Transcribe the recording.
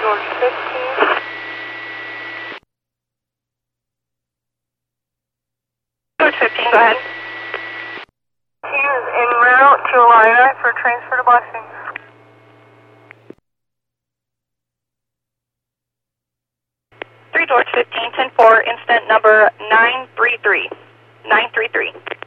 George 15. George 15, go ahead. He is en route to Illini for transfer to Blessing. 3 George 15, 10-4, incident number 933. 933.